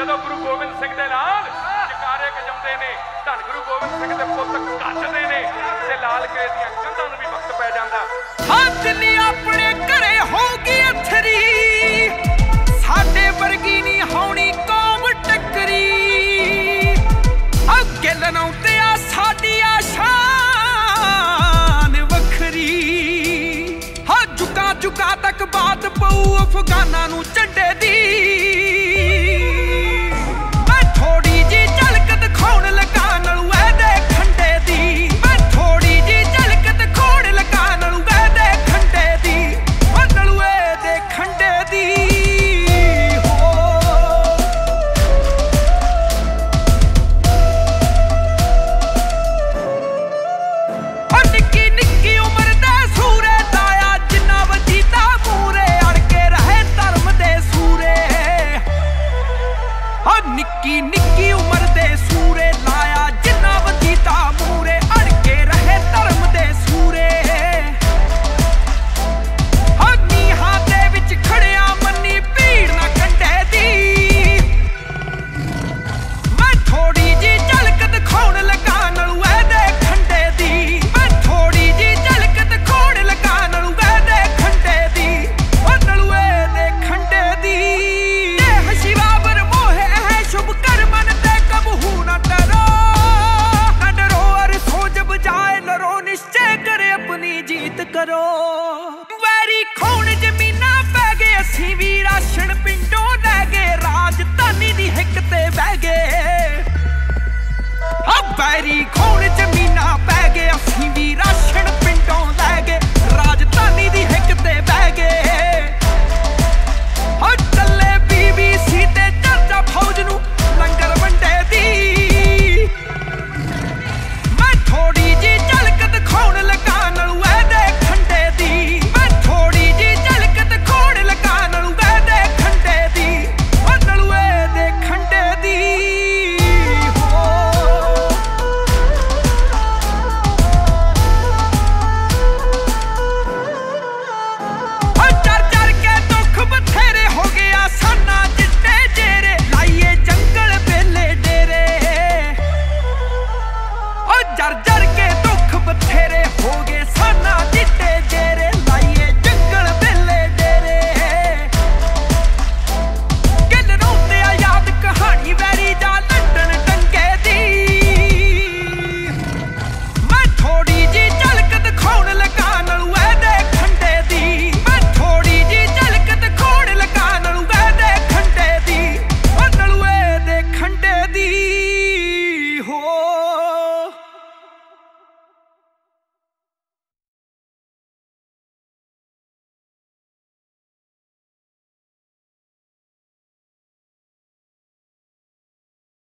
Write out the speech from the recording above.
ਜਦੋਂ ਗੁਰੂ ਗੋਬਿੰਦ ਸਿੰਘ ਦੇ ਲਾਲ ਜਕਾਰੇ ਗਜਾਉਂਦੇ ਨੇ, ਧੰਨ ਗੁਰੂ ਗੋਬਿੰਦ ਸਿੰਘ ਦੇ ਪੁੱਤ ਗੱਜਦੇ ਨੇ ਤੇ ਲਾਲ ਕਿਲੇ ਦੀਆਂ ਕੰਧਾਂ ਨੂੰ ਵੀ ਵਕਤ ਪੈ ਜਾਂਦਾ। ਹਾਂ ਜਿੰਨੀ ਆਪਣੇ ਘਰੇ ਹੋਊਗੀ ਅਥਰੀ, ਸਾਡੇ ਵਰਗੀ ਨਹੀਂ ਹੋਣੀ ਕੌਮ ਟੱਕਰੀ। ਅੱਗੇ ਲਨਾਉਂਦੇ ਆ ਸਾਡੀ ਸ਼ਾਨ ਵੱਖਰੀ। ਹਾਂ ਝੁਕਾ ਝੁਕਾ ਤੱਕ ਬਾਤ ਪਊ ਅਫਗਾਨਾਂ ਨੂੰ ਝੰਡੇ ਦੀ। ਮੈਂ ਥੋੜੀ ਜੀ ਝਲਕ ਦਿਖਾਉਣ ਲੱਗਾ ਨਲੂ ਇਹਦੇ ਖੰਡੇ ਦੀ। ਮੈਂ ਥੋੜੀ ਜੀ ਝਲਕ ਦਿਖਾਉਣ ਲੱਗਾ ਨਲੂ ਇਹਦੇ ਖੰਡੇ ਦੀ। ਉਹ ਨਲੂ ਇਹਦੇ ਖੰਡੇ ਦੀ। ਨਿੱਕੀ ਨਿੱਕੀ ਉਮਰ ਦੇ ਸੂਰੇ ਲਾਇਆ ਜਿੰਨਾ ਵਜੀਦਾ ਮੂਰੇ ਅੜ ਕੇ ਰਹੇ ਧਰਮ ਦੇ ਸੂਰੇ। ਨਿੱਕੀ ਨਿੱਕੀ ਉਮਰ ਦੇ ਸੂਰੇ ਲਾਇਆ ਜਿੰਨਾ ਵਜੀਦਾ ਮੂਰੇ ਅੜ ਕੇ ਰਹੇ ਧਰਮ ਦੇ ਸੂਰੇ। ਨੀਹਾਂ ਦੇ ਵਿੱਚ ਖੜਿਆ ਮੰਨੀ ਭੀੜ ਨਾ ਕੰਢੇ ਦੀ। ਮੈਂ ਥੋੜੀ ਜੀ ਝਲਕ ਦਿਖਾਉਣ ਲੱਗਾ ਨਲੂ ਇਹਦੇ ਖੰਡੇ ਦੀ। ਮੈਂ ਥੋੜੀ ਜੀ ਝਲਕ ਦਿਖਾਉਣ ਲੱਗਾ ਨਲੂ ਇਹਦੇ ਖੰਡੇ ਦੀ। ਉਹ ਨਲੂ ਇਹਦੇ ਖੰਡੇ ਦੀ। ਇਹ ਸ਼ਿਵਾਵਰ ਮੋਹੇ ਹੈ ਸ਼ੁਭ ਕਰਮਨ ਤੇ ਕਬਹੂ ਨਾ ਡਰੋ। ਨਾ ਡਰੋ ਅਰ ਸੋਚ ਬਜਾਏ ਲੜੋ ਨਿਸ਼ਚੈ ਕਰੇ ਆਪਣੀ ਜੀਤ ਕਰੋ। ਵੈਰੀ ਖੂਨ ਜ਼ਮੀਨਾਂ ਪੈ ਗਏ ਅਸੀਂ ਵੀ ਰਾਸ਼ਨ ਪਿੰਡੋਂ ਲੈ ਗਏ। ਰਾਜਧਾਨੀ ਦੀ ਹਿੱਕ ਤੇ ਬਹਿ ਗਏ। ਵੈਰੀ ਖੂਨ ਜ਼ਮੀਨਾਂ ਪੈ ਗਏ ਅਸੀਂ ਵੀ ਰਾਸ਼ਨ